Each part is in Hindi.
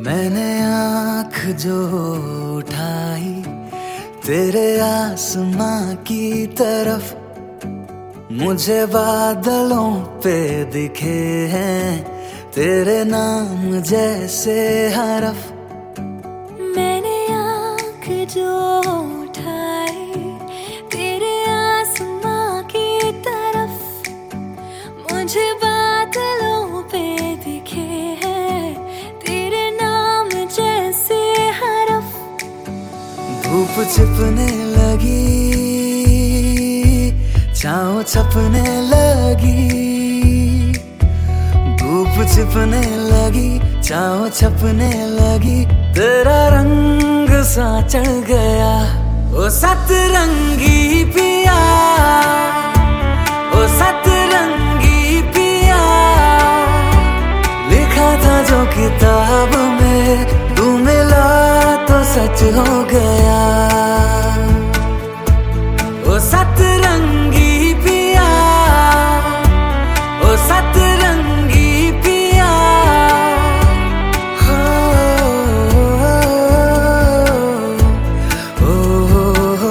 मैंने आँख जो उठाई तेरे आसमां की तरफ, मुझे बादलों पे दिखे हैं तेरे नाम जैसे हरफ। मैंने आँख जो उठाई तेरे आसमां की तरफ, मुझे बादलों पे दिखे हैं तेरे नाम जैसे हरफ। धूप छिपने लगी, छाँव छपने लगी, धूप छिपने लगी, छाँव छपने लगी, तेरा रंग सा चढ़ गया ओ सतरंगी पिया, ओ सतरंगी पिया। लिखा था जो किताब में तू मिला तो सच हो गया ओ सतरंगी पिया, ओ सतरंगी पिया। हो, हो, हो, हो।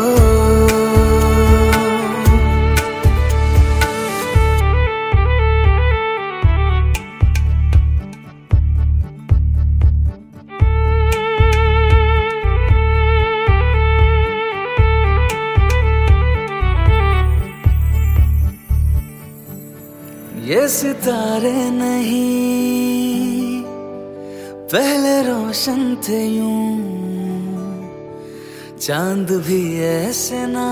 ये सितारे नहीं पहले रोशन थे यूं, चांद भी ऐसे ना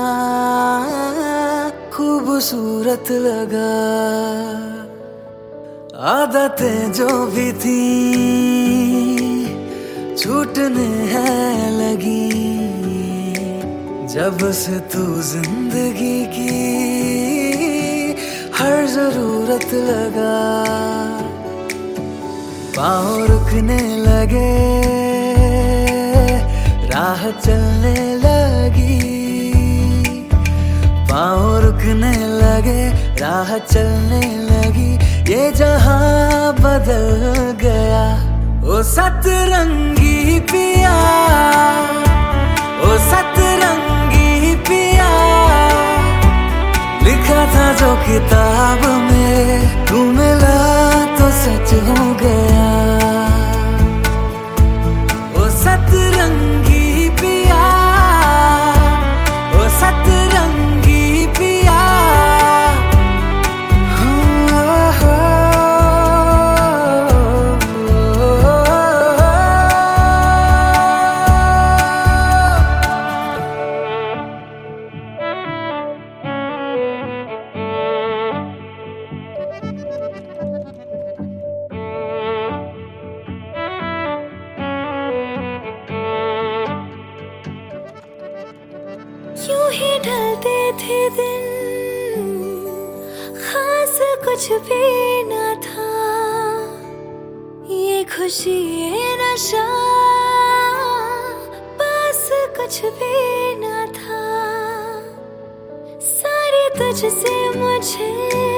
खूबसूरत लगा। आदतें जो भी थी छूटने हैं लगी, जब से तू जिंदगी की हर जरूरत लगा। पाँव रुकने लगे, राह चलने लगी, पाँव रुकने लगे, राह चलने लगी, ये जहां बदल गया ओ सतरंगी पिया, ओ सतरंगी पिया। लिखा था जो किताब में तू मिला तो सच हो गया ओ सतरंगी पिया, ओ सतरंगी पिया। यूं ही ढलते थे दिन, खास कुछ भी न था, ये खुशी ये नशा बस कुछ भी न था। सारी तुझसे मुझे